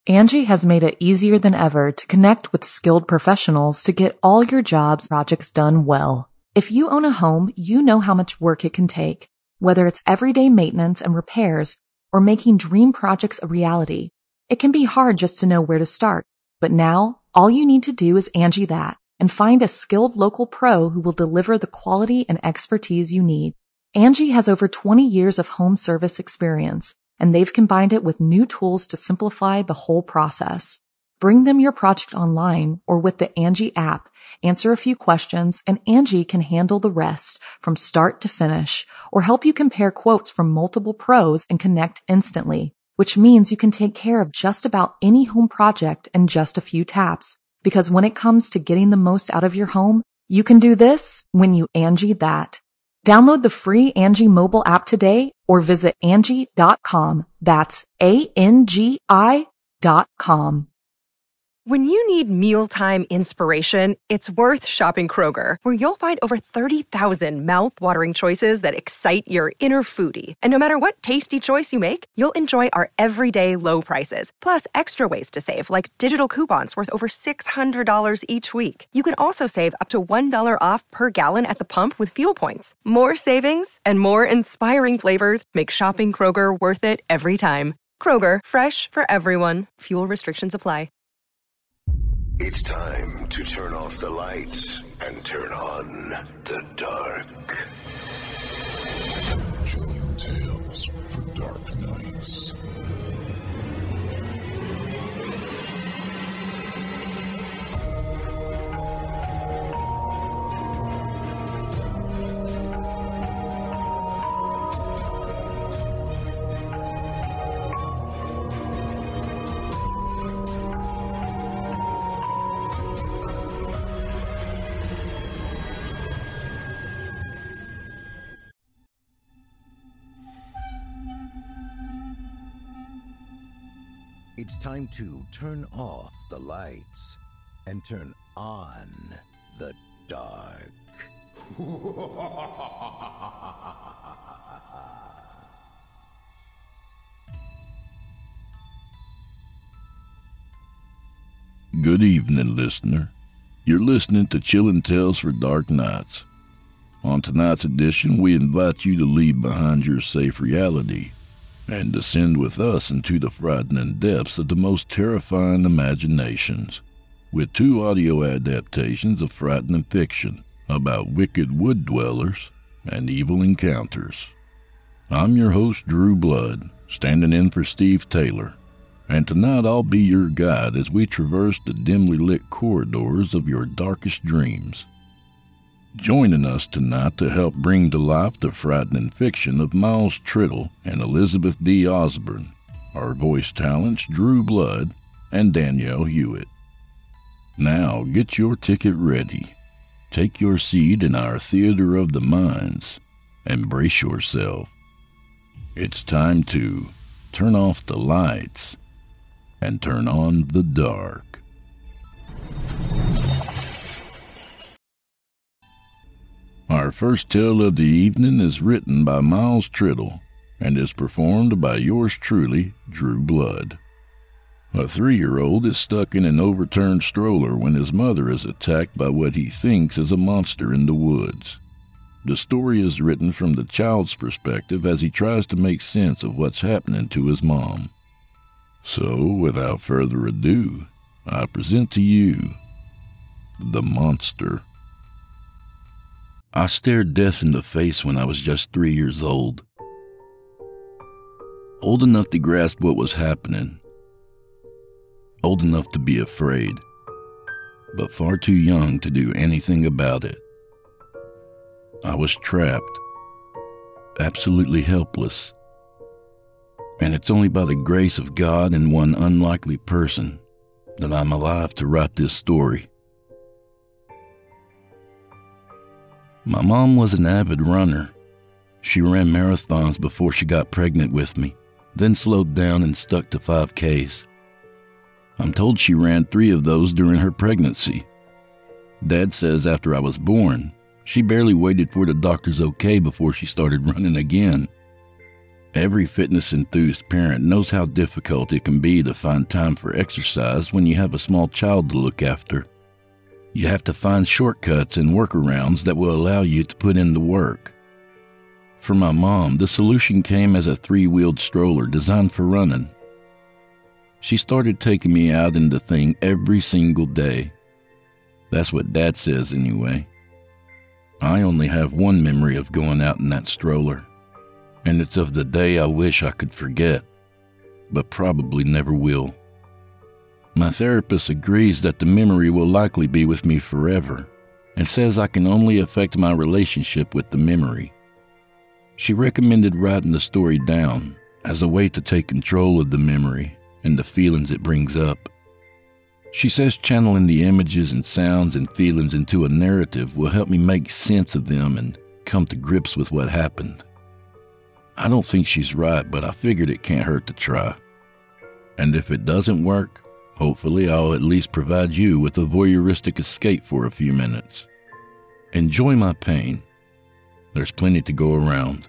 Angie has made it easier than ever to connect with skilled professionals to get all your jobs projects done well. If you own a home, you know how much work it can take, whether it's everyday maintenance and repairs or making dream projects a reality. It can be hard just to know where to start, but now all you need to do is Angie that and find a skilled local pro who will deliver the quality and expertise you need. Angie has over 20 years of home service experience, and they've combined it with new tools to simplify the whole process. Bring them your project online or with the Angie app, answer a few questions, and Angie can handle the rest from start to finish, or help you compare quotes from multiple pros and connect instantly, which means you can take care of just about any home project in just a few taps. Because when it comes to getting the most out of your home, you can do this when you Angie that. Download the free Angie mobile app today or visit Angie.com. That's ANGI.com. When you need mealtime inspiration, it's worth shopping Kroger, where you'll find over 30,000 mouth-watering choices that excite your inner foodie. And no matter what tasty choice you make, you'll enjoy our everyday low prices, plus extra ways to save, like digital coupons worth over $600 each week. You can also save up to $1 off per gallon at the pump with fuel points. More savings and more inspiring flavors make shopping Kroger worth it every time. Kroger, fresh for everyone. Fuel restrictions apply. It's time to turn off the lights and turn on the dark. Chilling tales for dark nights. It's time to turn off the lights and turn on the dark. Good evening, listener. You're listening to Chillin' Tales for Dark Nights. On tonight's edition, we invite you to leave behind your safe reality and descend with us into the frightening depths of the most terrifying imaginations, with 2 audio adaptations of frightening fiction about wicked wood dwellers and evil encounters. I'm your host, Drew Blood, standing in for Steve Taylor, and tonight I'll be your guide as we traverse the dimly lit corridors of your darkest dreams. Joining us tonight to help bring to life the frightening fiction of Miles Triddle and Elizabeth D. Osborne are voice talents Drew Blood and Danielle Hewitt. Now get your ticket ready, take your seat in our theater of the minds, and brace yourself. It's time to turn off the lights and turn on the dark. Our first tale of the evening is written by Miles Triddle and is performed by yours truly, Drew Blood. A 3-year-old is stuck in an overturned stroller when his mother is attacked by what he thinks is a monster in the woods. The story is written from the child's perspective as he tries to make sense of what's happening to his mom. So, without further ado, I present to you The Monster. I stared death in the face when I was just 3 years old. Old enough to grasp what was happening. Old enough to be afraid, but far too young to do anything about it. I was trapped, absolutely helpless. And it's only by the grace of God and one unlikely person that I'm alive to write this story. My mom was an avid runner. She ran marathons before she got pregnant with me, then slowed down and stuck to 5Ks. I'm told she ran 3 of those during her pregnancy. Dad says after I was born, she barely waited for the doctor's okay before she started running again. Every fitness-enthused parent knows how difficult it can be to find time for exercise when you have a small child to look after. You have to find shortcuts and workarounds that will allow you to put in the work. For my mom, the solution came as a 3-wheeled stroller designed for running. She started taking me out in the thing every single day. That's what Dad says anyway. I only have one memory of going out in that stroller, and it's of the day I wish I could forget, but probably never will. My therapist agrees that the memory will likely be with me forever, and says I can only affect my relationship with the memory. She recommended writing the story down as a way to take control of the memory and the feelings it brings up. She says channeling the images and sounds and feelings into a narrative will help me make sense of them and come to grips with what happened. I don't think she's right, but I figured it can't hurt to try. And if it doesn't work, hopefully I'll at least provide you with a voyeuristic escape for a few minutes. Enjoy my pain. There's plenty to go around.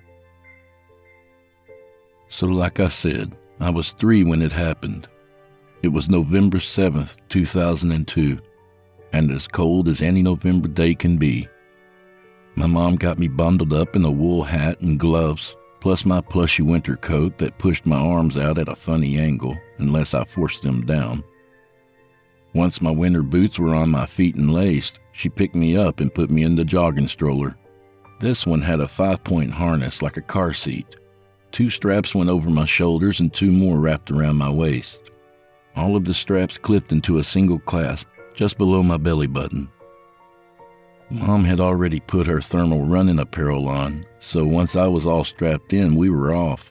So like I said, I was 3 when it happened. It was November 7th, 2002, and as cold as any November day can be. My mom got me bundled up in a wool hat and gloves, plus my plushy winter coat that pushed my arms out at a funny angle unless I forced them down. Once my winter boots were on my feet and laced, she picked me up and put me in the jogging stroller. This one had a 5-point harness like a car seat. 2 straps went over my shoulders and 2 more wrapped around my waist. All of the straps clipped into a single clasp just below my belly button. Mom had already put her thermal running apparel on, so once I was all strapped in, we were off.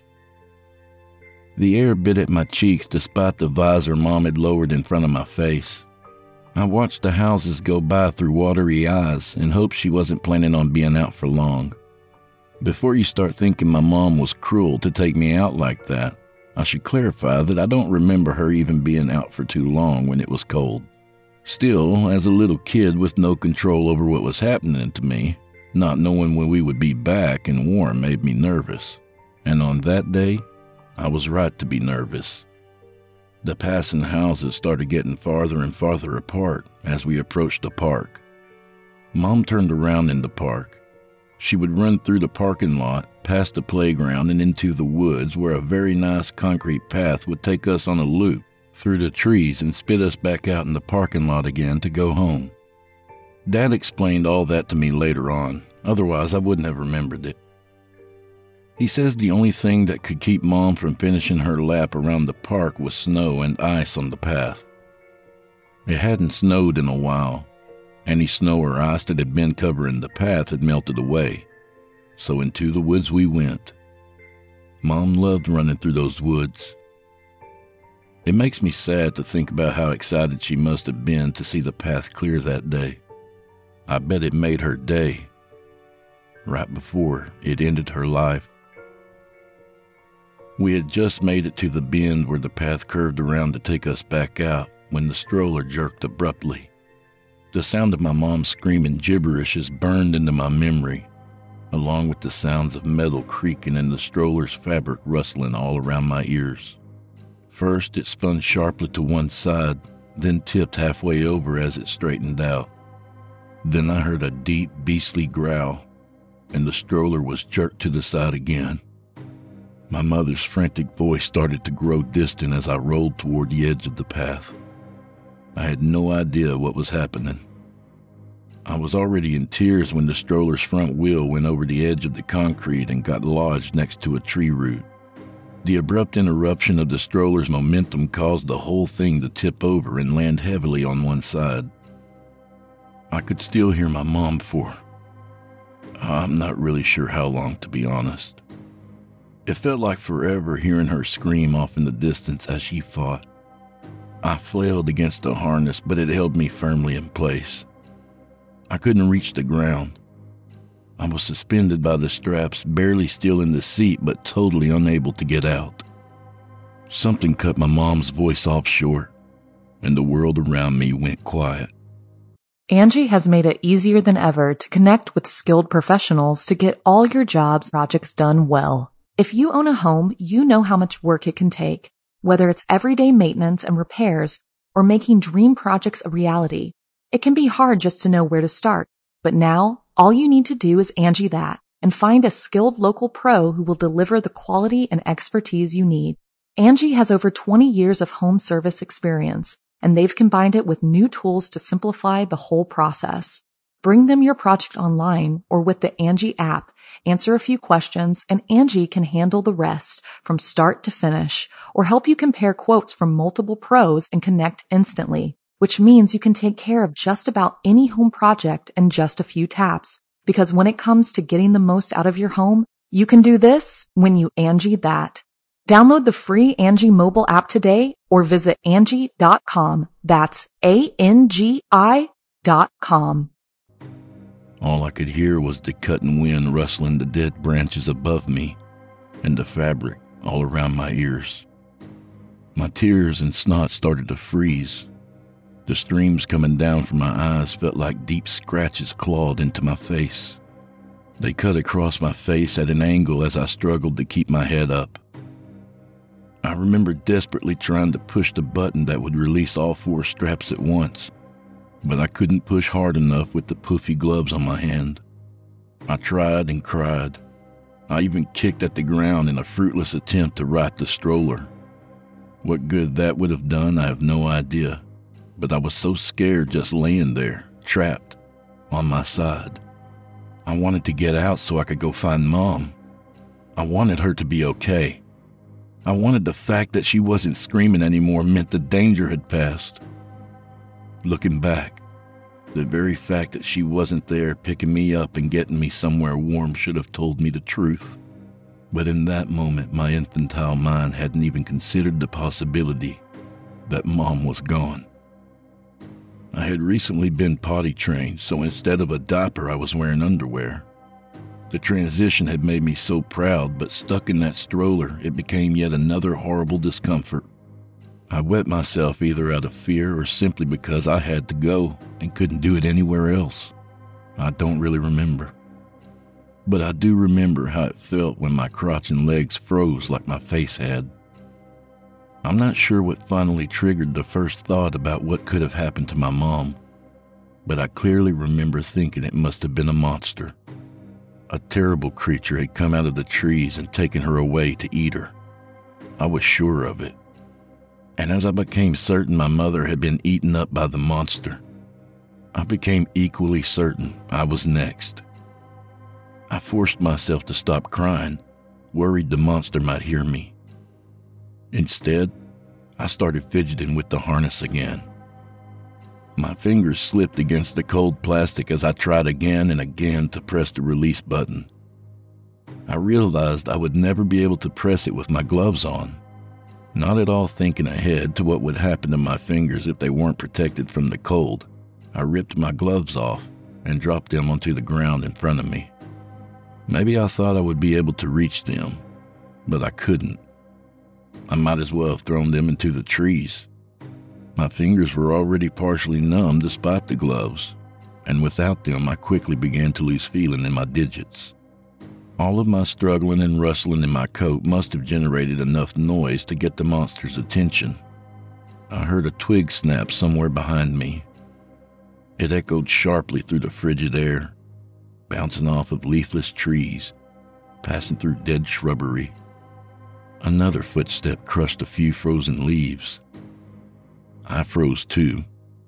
The air bit at my cheeks despite the visor Mom had lowered in front of my face. I watched the houses go by through watery eyes and hoped she wasn't planning on being out for long. Before you start thinking my mom was cruel to take me out like that, I should clarify that I don't remember her even being out for too long when it was cold. Still, as a little kid with no control over what was happening to me, not knowing when we would be back and warm made me nervous. And on that day, I was right to be nervous. The passing houses started getting farther and farther apart as we approached the park. Mom turned around in the park. She would run through the parking lot, past the playground, and into the woods where a very nice concrete path would take us on a loop through the trees and spit us back out in the parking lot again to go home. Dad explained all that to me later on, otherwise I wouldn't have remembered it. He says the only thing that could keep Mom from finishing her lap around the park was snow and ice on the path. It hadn't snowed in a while. Any snow or ice that had been covering the path had melted away, so into the woods we went. Mom loved running through those woods. It makes me sad to think about how excited she must have been to see the path clear that day. I bet it made her day, right before it ended her life. We had just made it to the bend where the path curved around to take us back out when the stroller jerked abruptly. The sound of my mom screaming gibberish is burned into my memory, along with the sounds of metal creaking and the stroller's fabric rustling all around my ears. First, it spun sharply to one side, then tipped halfway over as it straightened out. Then I heard a deep, beastly growl, and the stroller was jerked to the side again. My mother's frantic voice started to grow distant as I rolled toward the edge of the path. I had no idea what was happening. I was already in tears when the stroller's front wheel went over the edge of the concrete and got lodged next to a tree root. The abrupt interruption of the stroller's momentum caused the whole thing to tip over and land heavily on one side. I could still hear my mom for, I'm not really sure how long, to be honest. It felt like forever hearing her scream off in the distance as she fought. I flailed against the harness, but it held me firmly in place. I couldn't reach the ground. I was suspended by the straps, barely still in the seat, but totally unable to get out. Something cut my mom's voice off short, and the world around me went quiet. Angie has made it easier than ever to connect with skilled professionals to get all your jobs projects done well. If you own a home, you know how much work it can take, whether it's everyday maintenance and repairs or making dream projects a reality. It can be hard just to know where to start, but now all you need to do is Angie that and find a skilled local pro who will deliver the quality and expertise you need. Angie has over 20 years of home service experience, and they've combined it with new tools to simplify the whole process. Bring them your project online or with the Angie app, answer a few questions, and Angie can handle the rest from start to finish or help you compare quotes from multiple pros and connect instantly, which means you can take care of just about any home project in just a few taps. Because when it comes to getting the most out of your home, you can do this when you Angie that. Download the free Angie mobile app today or visit Angie.com. That's ANGI.com. All I could hear was the cutting wind rustling the dead branches above me and the fabric all around my ears. My tears and snot started to freeze. The streams coming down from my eyes felt like deep scratches clawed into my face. They cut across my face at an angle as I struggled to keep my head up. I remember desperately trying to push the button that would release all 4 straps at once, but I couldn't push hard enough with the poofy gloves on my hand. I tried and cried. I even kicked at the ground in a fruitless attempt to right the stroller. What good that would have done, I have no idea, but I was so scared just laying there, trapped, on my side. I wanted to get out so I could go find Mom. I wanted her to be okay. I wanted the fact that she wasn't screaming anymore meant the danger had passed. Looking back, the very fact that she wasn't there picking me up and getting me somewhere warm should have told me the truth. But in that moment, my infantile mind hadn't even considered the possibility that Mom was gone. I had recently been potty trained, so instead of a diaper, I was wearing underwear. The transition had made me so proud, but stuck in that stroller, it became yet another horrible discomfort. I wet myself either out of fear or simply because I had to go and couldn't do it anywhere else. I don't really remember. But I do remember how it felt when my crotch and legs froze like my face had. I'm not sure what finally triggered the first thought about what could have happened to my mom, but I clearly remember thinking it must have been a monster. A terrible creature had come out of the trees and taken her away to eat her. I was sure of it. And as I became certain my mother had been eaten up by the monster, I became equally certain I was next. I forced myself to stop crying, worried the monster might hear me. Instead, I started fidgeting with the harness again. My fingers slipped against the cold plastic as I tried again and again to press the release button. I realized I would never be able to press it with my gloves on. Not at all thinking ahead to what would happen to my fingers if they weren't protected from the cold, I ripped my gloves off and dropped them onto the ground in front of me. Maybe I thought I would be able to reach them, but I couldn't. I might as well have thrown them into the trees. My fingers were already partially numb despite the gloves, and without them I quickly began to lose feeling in my digits. All of my struggling and rustling in my coat must have generated enough noise to get the monster's attention. I heard a twig snap somewhere behind me. It echoed sharply through the frigid air, bouncing off of leafless trees, passing through dead shrubbery. Another footstep crushed a few frozen leaves. I froze too.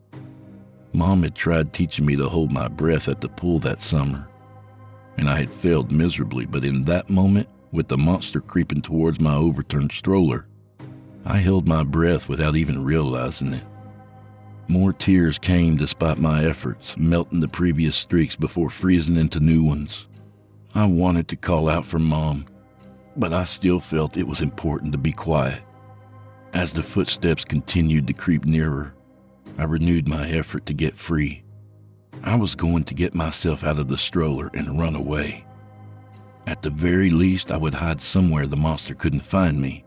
Mom had tried teaching me to hold my breath at the pool that summer, and I had failed miserably, but in that moment, with the monster creeping towards my overturned stroller, I held my breath without even realizing it. More tears came despite my efforts, melting the previous streaks before freezing into new ones. I wanted to call out for Mom, but I still felt it was important to be quiet. As the footsteps continued to creep nearer, I renewed my effort to get free. I was going to get myself out of the stroller and run away. At the very least, I would hide somewhere the monster couldn't find me.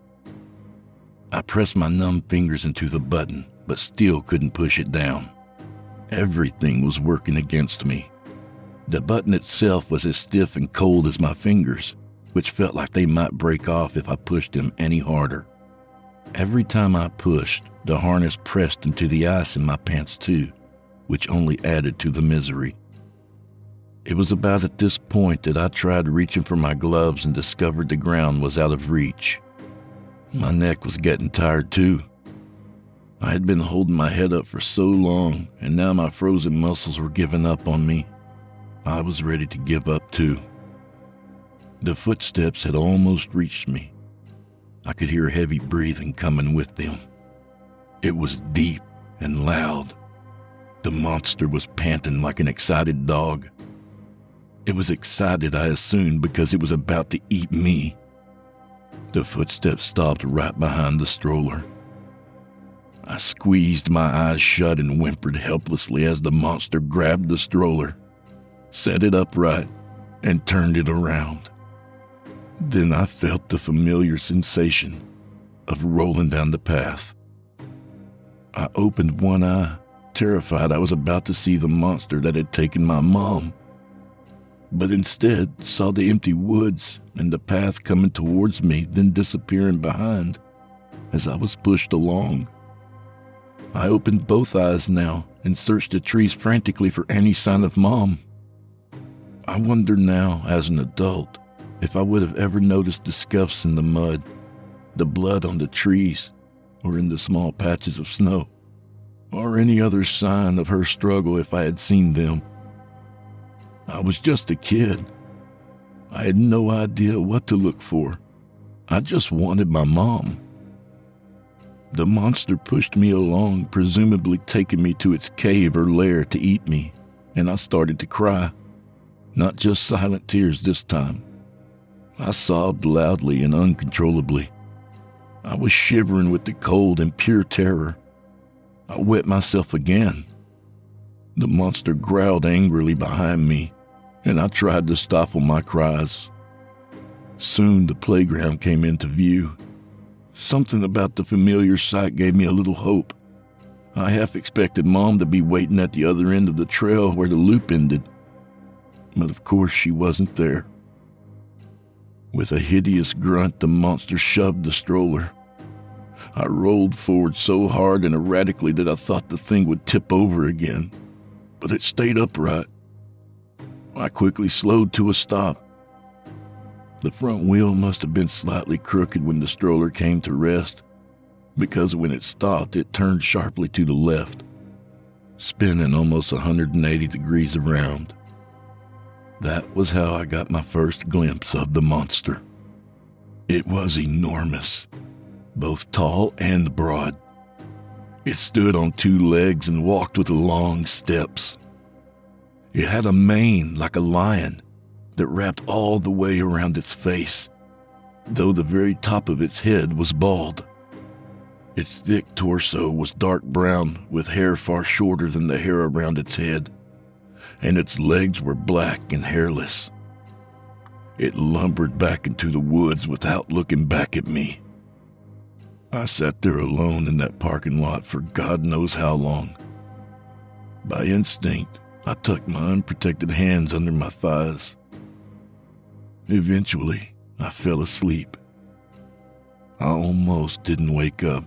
I pressed my numb fingers into the button, but still couldn't push it down. Everything was working against me. The button itself was as stiff and cold as my fingers, which felt like they might break off if I pushed them any harder. Every time I pushed, the harness pressed into the ice in my pants too, which only added to the misery. It was about at this point that I tried reaching for my gloves and discovered the ground was out of reach. My neck was getting tired too. I had been holding my head up for so long, and now my frozen muscles were giving up on me. I was ready to give up too. The footsteps had almost reached me. I could hear heavy breathing coming with them. It was deep and loud. The monster was panting like an excited dog. It was excited, I assumed, because it was about to eat me. The footsteps stopped right behind the stroller. I squeezed my eyes shut and whimpered helplessly as the monster grabbed the stroller, set it upright, and turned it around. Then I felt the familiar sensation of rolling down the path. I opened one eye, terrified I was about to see the monster that had taken my mom, but instead saw the empty woods and the path coming towards me, then disappearing behind as I was pushed along. I opened both eyes now and searched the trees frantically for any sign of Mom. I wonder now, as an adult, if I would have ever noticed the scuffs in the mud, the blood on the trees, or in the small patches of snow, or any other sign of her struggle if I had seen them. I was just a kid. I had no idea what to look for. I just wanted my mom. The monster pushed me along, presumably taking me to its cave or lair to eat me, and I started to cry. Not just silent tears this time. I sobbed loudly and uncontrollably. I was shivering with the cold and pure terror. I wet myself again. The monster growled angrily behind me, and I tried to stifle my cries. Soon the playground came into view. Something about the familiar sight gave me a little hope. I half expected Mom to be waiting at the other end of the trail where the loop ended. But of course she wasn't there. With a hideous grunt, the monster shoved the stroller. I rolled forward so hard and erratically that I thought the thing would tip over again, but it stayed upright. I quickly slowed to a stop. The front wheel must have been slightly crooked when the stroller came to rest, because when it stopped, it turned sharply to the left, spinning almost 180 degrees around. That was how I got my first glimpse of the monster. It was enormous, both tall and broad. It stood on two legs and walked with long steps. It had a mane like a lion that wrapped all the way around its face, though the very top of its head was bald. Its thick torso was dark brown with hair far shorter than the hair around its head, and its legs were black and hairless. It lumbered back into the woods without looking back at me. I sat there alone in that parking lot for God knows how long. By instinct, I tucked my unprotected hands under my thighs. Eventually, I fell asleep. I almost didn't wake up.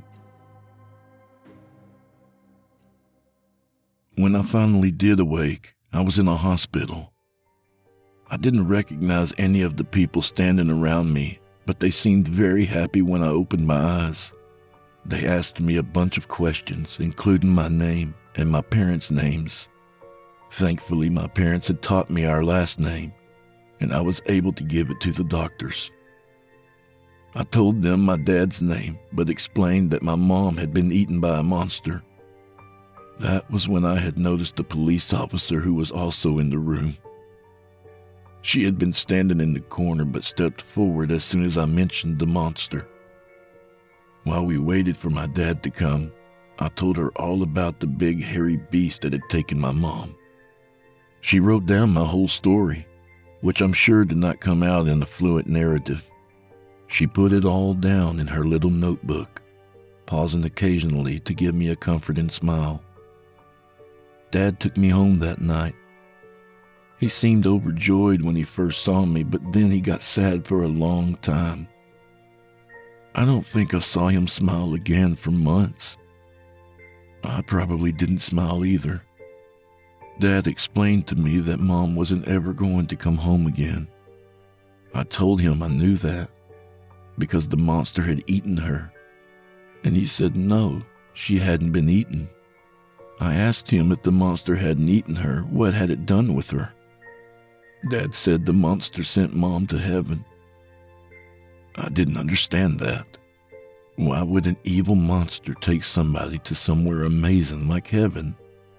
When I finally did awake, I was in a hospital. I didn't recognize any of the people standing around me, but they seemed very happy when I opened my eyes. They asked me a bunch of questions, including my name and my parents' names. Thankfully, my parents had taught me our last name, and I was able to give it to the doctors. I told them my dad's name, but explained that my mom had been eaten by a monster. That was when I had noticed a police officer who was also in the room. She had been standing in the corner but stepped forward as soon as I mentioned the monster. While we waited for my dad to come, I told her all about the big hairy beast that had taken my mom. She wrote down my whole story, which I'm sure did not come out in a fluent narrative. She put it all down in her little notebook, pausing occasionally to give me a comforting smile. Dad took me home that night. He seemed overjoyed when he first saw me, but then he got sad for a long time. I don't think I saw him smile again for months. I probably didn't smile either. Dad explained to me that Mom wasn't ever going to come home again. I told him I knew that, because the monster had eaten her. And he said no, she hadn't been eaten. I asked him if the monster hadn't eaten her, what had it done with her? Dad said the monster sent Mom to heaven. I didn't understand that. Why would an evil monster take somebody to somewhere amazing like heaven?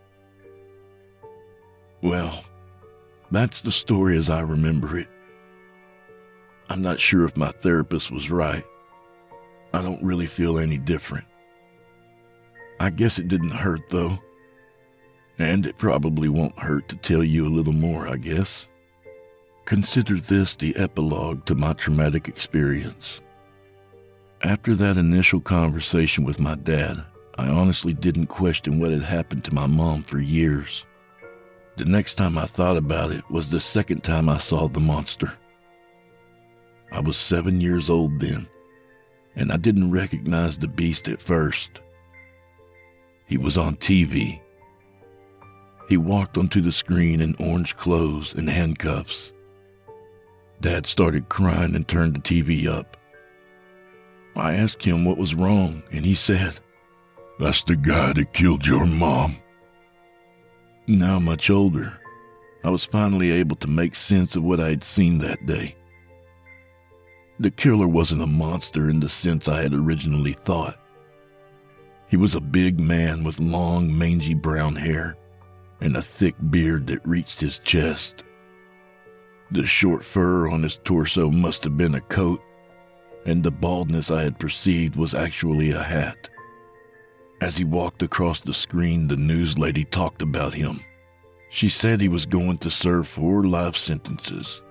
Well, that's the story as I remember it. I'm not sure if my therapist was right. I don't really feel any different. I guess it didn't hurt though. And it probably won't hurt to tell you a little more, I guess. Consider this the epilogue to my traumatic experience. After that initial conversation with my dad, I honestly didn't question what had happened to my mom for years. The next time I thought about it was the second time I saw the monster. I was 7 years old then, and I didn't recognize the beast at first. He was on TV. He walked onto the screen in orange clothes and handcuffs. Dad started crying and turned the TV up. I asked him what was wrong, and he said, "That's the guy that killed your mom." Now much older, I was finally able to make sense of what I had seen that day. The killer wasn't a monster in the sense I had originally thought. He was a big man with long, mangy brown hair and a thick beard that reached his chest. The short fur on his torso must have been a coat, and the baldness I had perceived was actually a hat. As he walked across the screen, the news lady talked about him. She said he was going to serve 4 life sentences.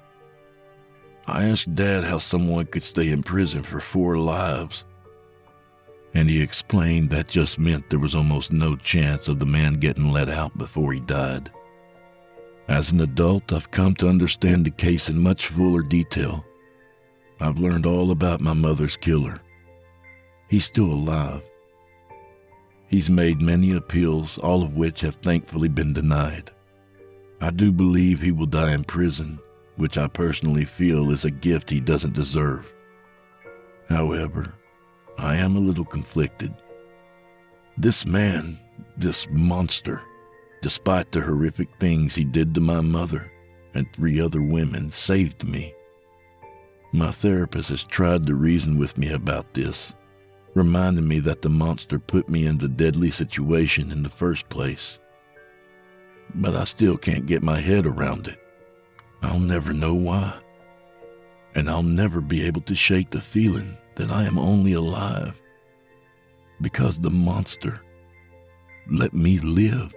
I asked Dad how someone could stay in prison for 4 lives, and he explained that just meant there was almost no chance of the man getting let out before he died. As an adult, I've come to understand the case in much fuller detail. I've learned all about my mother's killer. He's still alive. He's made many appeals, all of which have thankfully been denied. I do believe he will die in prison, which I personally feel is a gift he doesn't deserve. However, I am a little conflicted. This man, this monster, despite the horrific things he did to my mother and 3 other women, saved me. My therapist has tried to reason with me about this, reminding me that the monster put me in the deadly situation in the first place. But I still can't get my head around it. I'll never know why. And I'll never be able to shake the feeling that I am only alive because the monster let me live.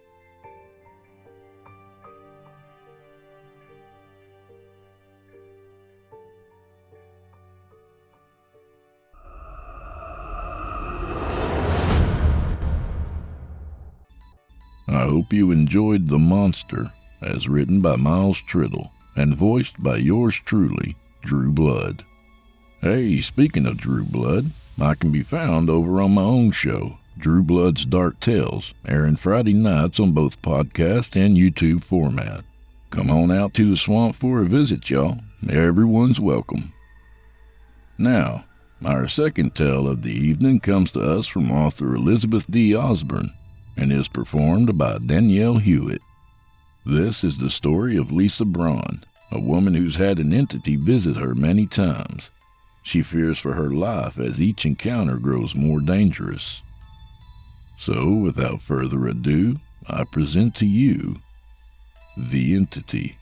I hope you enjoyed The Monster, as written by Miles Triddle and voiced by yours truly, Drew Blood. Hey, speaking of Drew Blood, I can be found over on my own show, Drew Blood's Dark Tales, airing Friday nights on both podcast and YouTube format. Come on out to the swamp for a visit, y'all. Everyone's welcome. Now, our second tale of the evening comes to us from author Elizabeth D. Osborne and is performed by Danielle Hewitt. This is the story of Lisa Braun, a woman who's had an entity visit her many times. She fears for her life as each encounter grows more dangerous. So, without further ado, I present to you The Entity.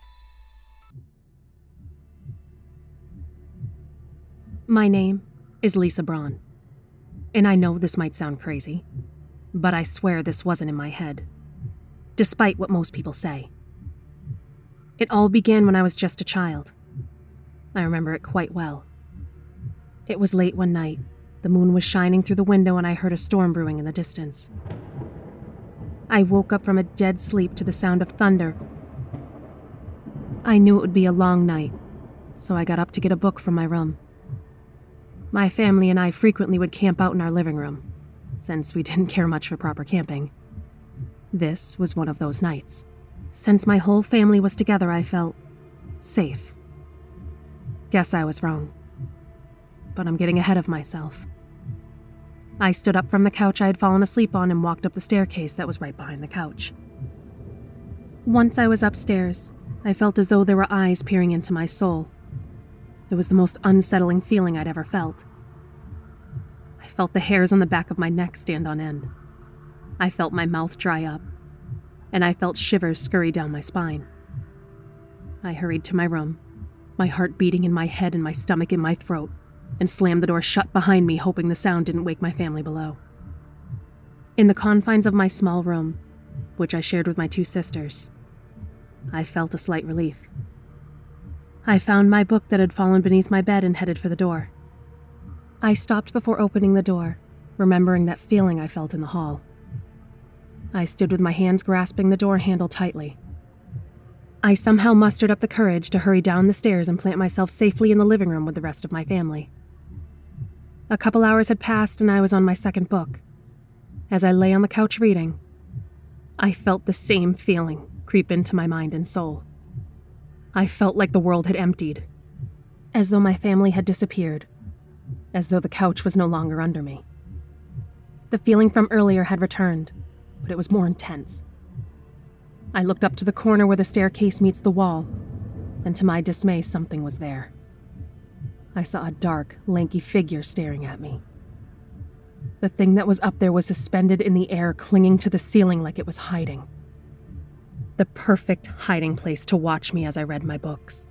My name is Lisa Braun, and I know this might sound crazy, but I swear this wasn't in my head, despite what most people say. It all began when I was just a child. I remember it quite well. It was late one night. The moon was shining through the window and I heard a storm brewing in the distance. I woke up from a dead sleep to the sound of thunder I knew it would be a long night, so I got up to get a book from my room. My family and I frequently would camp out in our living room, since we didn't care much for proper camping. This was one of those nights. Since my whole family was together, I felt safe. Guess I was wrong. But I'm getting ahead of myself. I stood up from the couch I had fallen asleep on and walked up the staircase that was right behind the couch. Once I was upstairs, I felt as though there were eyes peering into my soul. It was the most unsettling feeling I'd ever felt. I felt the hairs on the back of my neck stand on end. I felt my mouth dry up, and I felt shivers scurry down my spine. I hurried to my room, my heart beating in my head and my stomach in my throat, and slammed the door shut behind me, hoping the sound didn't wake my family below. In the confines of my small room, which I shared with my 2 sisters, I felt a slight relief. I found my book that had fallen beneath my bed and headed for the door. I stopped before opening the door, remembering that feeling I felt in the hall. I stood with my hands grasping the door handle tightly. I somehow mustered up the courage to hurry down the stairs and plant myself safely in the living room with the rest of my family. A couple hours had passed and I was on my second book. As I lay on the couch reading, I felt the same feeling creep into my mind and soul. I felt like the world had emptied, as though my family had disappeared, as though the couch was no longer under me. The feeling from earlier had returned, but it was more intense. I looked up to the corner where the staircase meets the wall, and to my dismay, something was there. I saw a dark, lanky figure staring at me. The thing that was up there was suspended in the air, clinging to the ceiling like it was hiding. The perfect hiding place to watch me as I read my books.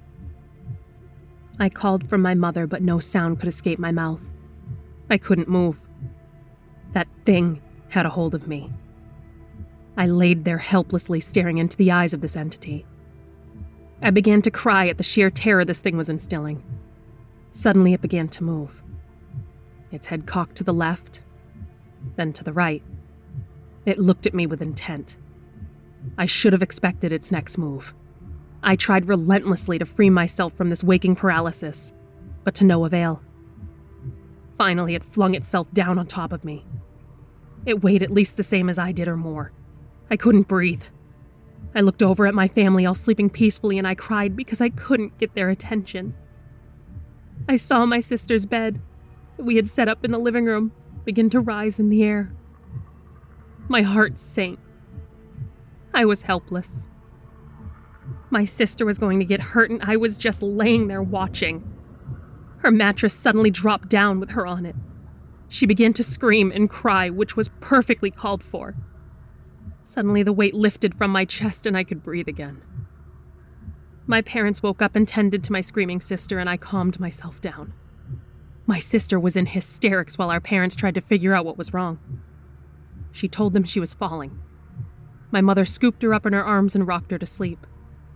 I called for my mother, but no sound could escape my mouth. I couldn't move. That thing had a hold of me. I laid there helplessly, staring into the eyes of this entity. I began to cry at the sheer terror this thing was instilling. Suddenly it began to move. Its head cocked to the left, then to the right. It looked at me with intent. I should have expected its next move. I tried relentlessly to free myself from this waking paralysis, but to no avail. Finally, it flung itself down on top of me. It weighed at least the same as I did or more. I couldn't breathe. I looked over at my family all sleeping peacefully and I cried because I couldn't get their attention. I saw my sister's bed that we had set up in the living room begin to rise in the air. My heart sank. I was helpless. My sister was going to get hurt and I was just laying there watching. Her mattress suddenly dropped down with her on it. She began to scream and cry, which was perfectly called for. Suddenly the weight lifted from my chest and I could breathe again. My parents woke up and tended to my screaming sister and I calmed myself down. My sister was in hysterics while our parents tried to figure out what was wrong. She told them she was falling. My mother scooped her up in her arms and rocked her to sleep.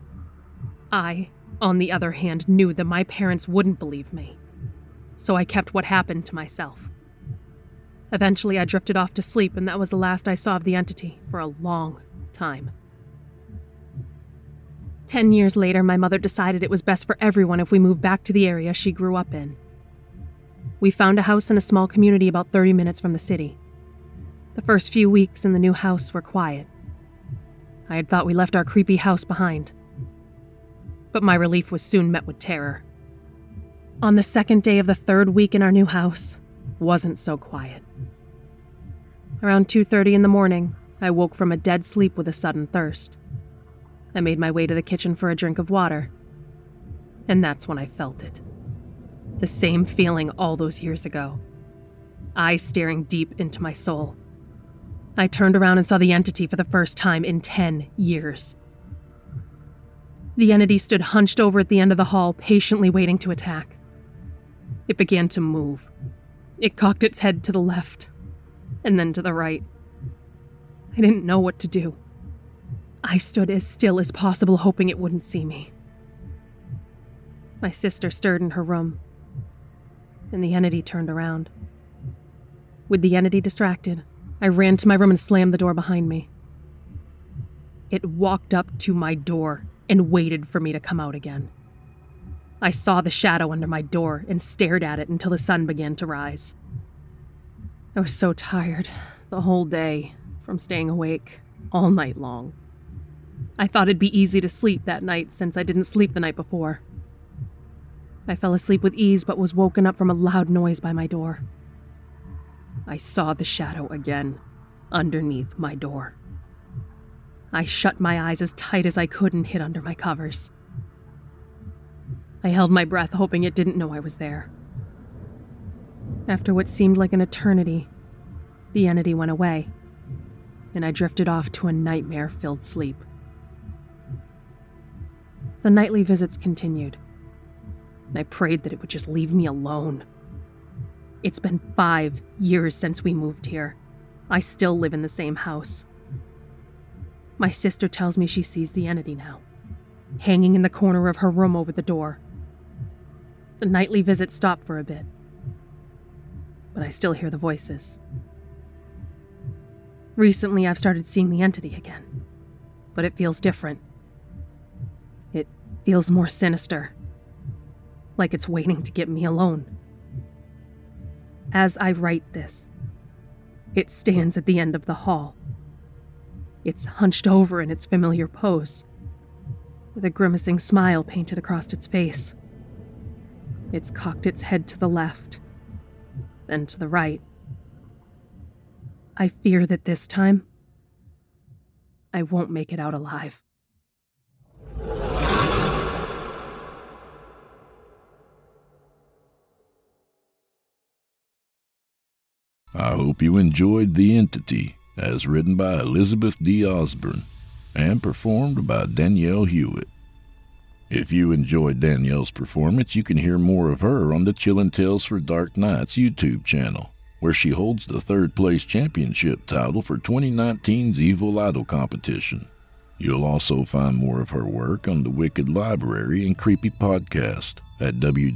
I, on the other hand, knew that my parents wouldn't believe me, so I kept what happened to myself. Eventually, I drifted off to sleep, and that was the last I saw of the entity for a long time. 10 years later, my mother decided it was best for everyone if we moved back to the area she grew up in. We found a house in a small community about 30 minutes from the city. The first few weeks in the new house were quiet. I had thought we left our creepy house behind. But my relief was soon met with terror. On the second day of the third week in our new house, wasn't so quiet. Around 2:30 in the morning, I woke from a dead sleep with a sudden thirst. I made my way to the kitchen for a drink of water, and that's when I felt it. The same feeling all those years ago. Eyes staring deep into my soul. I turned around and saw the entity for the first time in 10 years. The entity stood hunched over at the end of the hall, patiently waiting to attack. It began to move. It cocked its head to the left, and then to the right. I didn't know what to do. I stood as still as possible, hoping it wouldn't see me. My sister stirred in her room, and the entity turned around. With the entity distracted, I ran to my room and slammed the door behind me. It walked up to my door and waited for me to come out again. I saw the shadow under my door and stared at it until the sun began to rise. I was so tired the whole day from staying awake all night long. I thought it'd be easy to sleep that night since I didn't sleep the night before. I fell asleep with ease but was woken up from a loud noise by my door. I saw the shadow again underneath my door. I shut my eyes as tight as I could and hid under my covers. I held my breath, hoping it didn't know I was there. After what seemed like an eternity, the entity went away, and I drifted off to a nightmare-filled sleep. The nightly visits continued, and I prayed that it would just leave me alone. It's been 5 years since we moved here. I still live in the same house. My sister tells me she sees the entity now, hanging in the corner of her room over the door. The nightly visits stop for a bit, but I still hear the voices. Recently, I've started seeing the entity again, but it feels different. It feels more sinister, like it's waiting to get me alone. As I write this, it stands at the end of the hall. It's hunched over in its familiar pose, with a grimacing smile painted across its face. It's cocked its head to the left, then to the right. I fear that this time, I won't make it out alive. I hope you enjoyed The Entity, as written by Elizabeth D. Osborne and performed by Danielle Hewitt. If you enjoyed Danielle's performance, you can hear more of her on the Chillin' Tales for Dark Nights YouTube channel, where she holds the third-place championship title for 2019's Evil Idol competition. You'll also find more of her work on the Wicked Library and Creepy Podcast at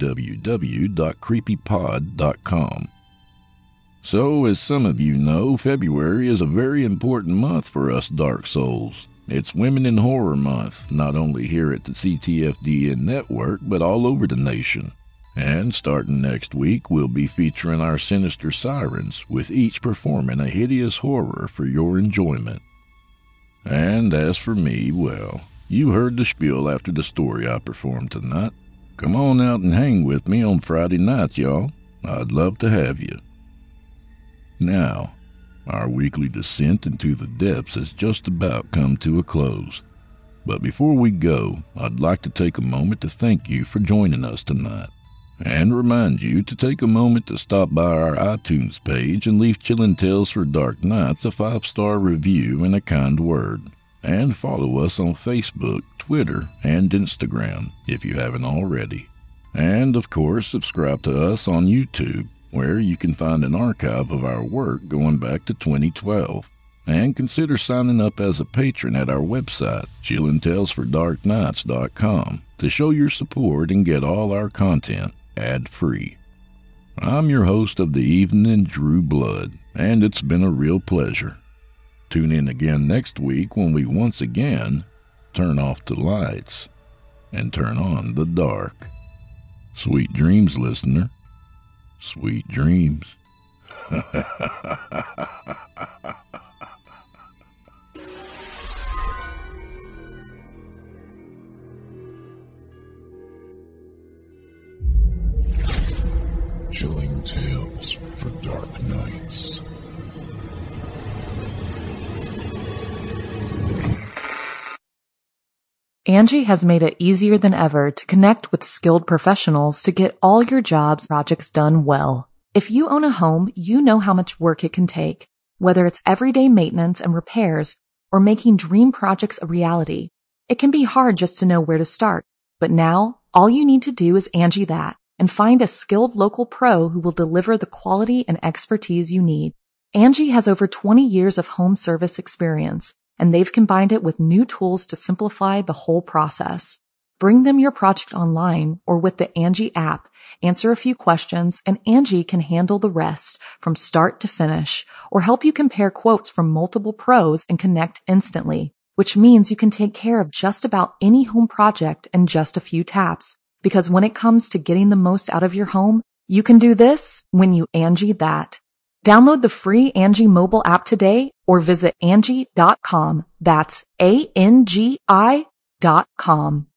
www.creepypod.com. So, as some of you know, February is a very important month for us Dark Souls. It's Women in Horror Month, not only here at the CTFDN network, but all over the nation. And starting next week, we'll be featuring our sinister sirens, with each performing a hideous horror for your enjoyment. And as for me, well, you heard the spiel after the story I performed tonight. Come on out and hang with me on Friday night, y'all. I'd love to have you. Now, our weekly descent into the depths has just about come to a close. But before we go, I'd like to take a moment to thank you for joining us tonight, and remind you to take a moment to stop by our iTunes page and leave Chillin' Tales for Dark Nights a 5-star review and a kind word, and follow us on Facebook, Twitter, and Instagram if you haven't already. And, of course, subscribe to us on YouTube, where you can find an archive of our work going back to 2012. And consider signing up as a patron at our website, chillintalesfordarknights.com, to show your support and get all our content ad-free. I'm your host of the evening, Drew Blood, and it's been a real pleasure. Tune in again next week when we once again turn off the lights and turn on the dark. Sweet dreams, listener. Sweet dreams. Chilling Tales for Dark Nights. Angie has made it easier than ever to connect with skilled professionals to get all your jobs projects done well. If you own a home, you know how much work it can take, whether it's everyday maintenance and repairs or making dream projects a reality. It can be hard just to know where to start, but now all you need to do is Angie that and find a skilled local pro who will deliver the quality and expertise you need. Angie has over 20 years of home service experience, and they've combined it with new tools to simplify the whole process. Bring them your project online or with the Angie app, answer a few questions, and Angie can handle the rest from start to finish or help you compare quotes from multiple pros and connect instantly. which means you can take care of just about any home project in just a few taps. Because when it comes to getting the most out of your home, you can do this when you Angie that. Download the free Angie mobile app today or visit Angie.com. That's ANGI.com.